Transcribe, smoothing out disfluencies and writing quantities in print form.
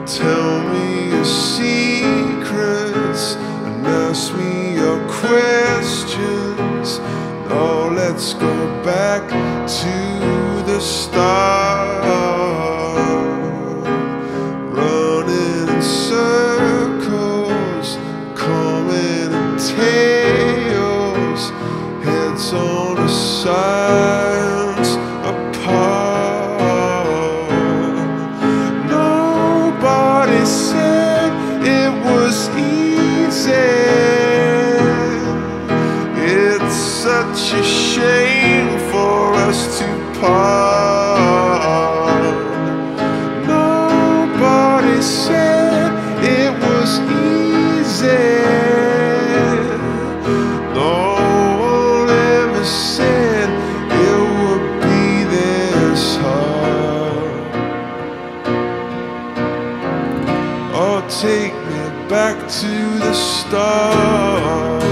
Tell me your secrets and ask me your questions. Oh, let's go back to the start. Running in circles, coming in tails, heads on the sides apart. Nobody said it was easy. It's such a shame for us to part. Nobody said it was easy. No one ever said it would be this hard. Oh, take me back to the start.